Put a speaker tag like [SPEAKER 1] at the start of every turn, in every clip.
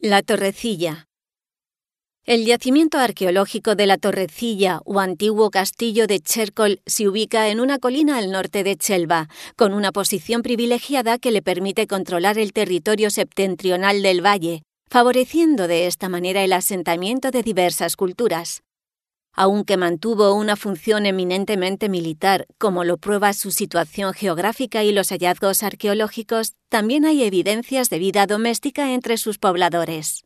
[SPEAKER 1] La Torrecilla. El yacimiento arqueológico de la Torrecilla o antiguo castillo de Cherkol se ubica en una colina al norte de Chelva, con una posición privilegiada que le permite controlar el territorio septentrional del valle, favoreciendo de esta manera el asentamiento de diversas culturas. Aunque mantuvo una función eminentemente militar, como lo prueba su situación geográfica y los hallazgos arqueológicos, también hay evidencias de vida doméstica entre sus pobladores.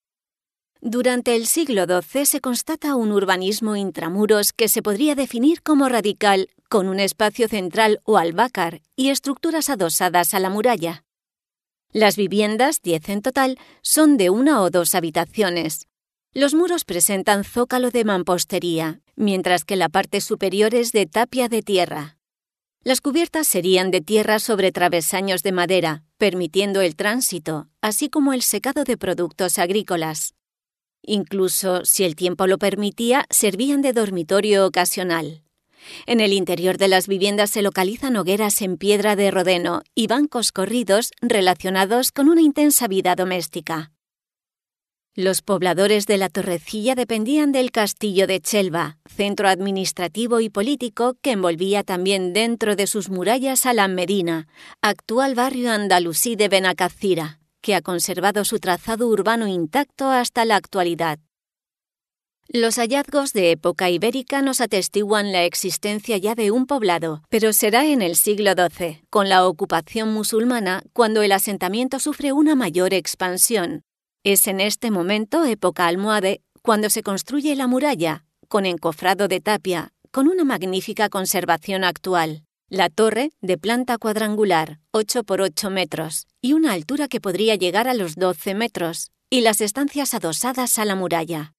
[SPEAKER 1] Durante el siglo XII se constata un urbanismo intramuros que se podría definir como radical, con un espacio central o albahacar y estructuras adosadas a la muralla. Las viviendas, 10 en total, son de 1 o 2 habitaciones. Los muros presentan zócalo de mampostería, mientras que la parte superior es de tapia de tierra. Las cubiertas serían de tierra sobre travesaños de madera, permitiendo el tránsito, así como el secado de productos agrícolas. Incluso, si el tiempo lo permitía, servían de dormitorio ocasional. En el interior de las viviendas se localizan hogueras en piedra de rodeno y bancos corridos relacionados con una intensa vida doméstica. Los pobladores de la Torrecilla dependían del castillo de Chelva, centro administrativo y político que envolvía también dentro de sus murallas a la Medina, actual barrio andalusí de Benacazzira, que ha conservado su trazado urbano intacto hasta la actualidad. Los hallazgos de época ibérica nos atestiguan la existencia ya de un poblado, pero será en el siglo XII, con la ocupación musulmana, cuando el asentamiento sufre una mayor expansión. Es en este momento, época almohade, cuando se construye la muralla, con encofrado de tapia, con una magnífica conservación actual. La torre, de planta cuadrangular, 8 por 8 metros, y una altura que podría llegar a los 12 metros, y las estancias adosadas a la muralla.